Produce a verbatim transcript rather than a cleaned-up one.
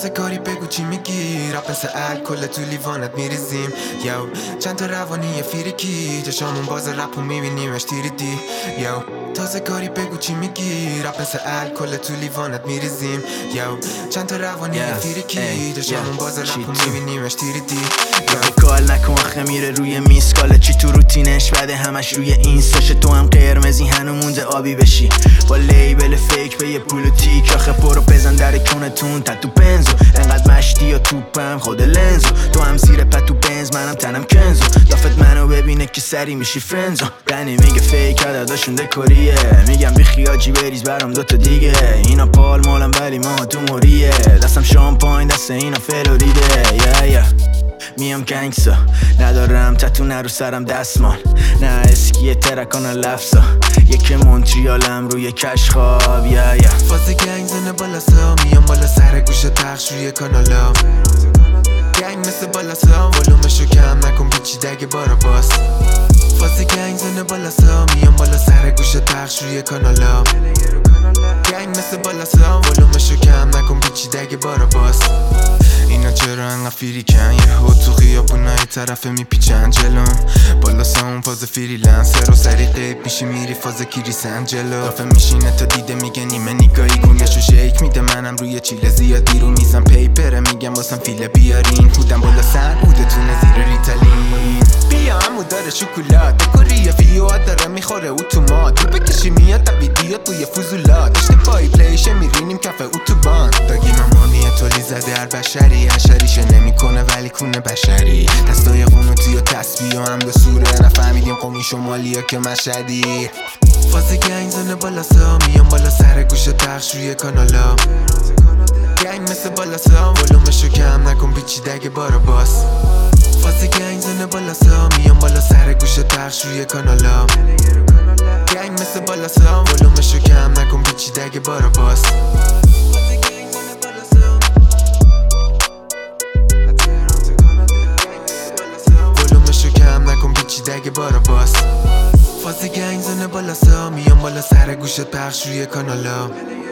تازه کاری بگو چی میگی رپ مثل الکل تو لیوانت میریزیم یو چند تا روانی فیریکی چشامون باز رپو میبینیمش تیری دی یو تازه کاری بگو چی میگی رپ مثل الکل تو لیوانت میریزیم یو چند تا روانی فیریکی چشامون باز رپو میبینیمش تیری دی کال نکن آخه میره روی میز کاله چی تو روتینش بده همش روی اینستاش تو هم قرمزی هنو مونده آبی بشی با لیبل فیک به یه پول و تیک آخه برو بزن در کونتون تتو بنزو انقدر مشتی یا توپم خود لنزو تو هم زیر پتو بنز منم تنم کنزو دافت منو ببینه که سری میشی فرنزو دنی میگه فیک عدداشون دکوریه میگم بی خیاجی بریز برام دوتا دیگه اینا پال مالم ولی ما تو موریه دستم شامپاین دست اینا فلوریده yeah, yeah. میام گنگسا ندارم تتو نه رو سرم دستمان نه اسکیه ترکان لفظا یکی مونتریالم روی کش خواب یا یا فاز گنگ زنه بالا سا میام بالا سر گوشه پخش روی کانالا گنگ مثل بالا سا ولومشو کم نکن پیچیده اگه بارا باس فاز گنگ زنه بالا سا میام بالا سر گوشه پخش روی کانالا گنگ مثل بالا سا ولومشو کم نکن پیچیده اگه بارا باس اینا چرا انقدر فیریکن یه هود تو خیابونای طرفه میپیچن جلوم بالا سامون فاز فریلنسر و سری قیب میشی میری فاز کریسن جلو دافه میشینه تا دیده میگه نیمه نگاهی گونگشو شیک میده منم روی چیله زیادی رو میزم پیپره میگم واسم فیله بیارین هودم بالا سر هودتونه زیر ریتالین بیا همو داره شکلات دکوریه ویوات داره میخوره اتومات تو بکشی میاد تبیدیات توی فوزولات اشتباهی پلیشه میرینیم کفه اتوبان داگی ممامیه تولی زده هر بشری حشریشه نمیکنه ولی کونه بشری دستای قنوتی و تسبیح و هم به سوره نفهمیدیم قومی شمالی ها که مشهدی فاز گنگ زنه بالا سا میام بالا سر گوشه پخش روی کانالا گنگ مثل بالا سا ولومشو کم نکن پیچیده اگه بارا باس فاز گنگ زنه بالا سا میام بالا سر گوشه پخش روی کانالا گنگ مثل بالا سا ولومشو کم نکن پیچیده اگه بارا باس دگه بارا باس فاز گنگ زنه بالا سا میام بالا سر گوشت پخش روی کانالا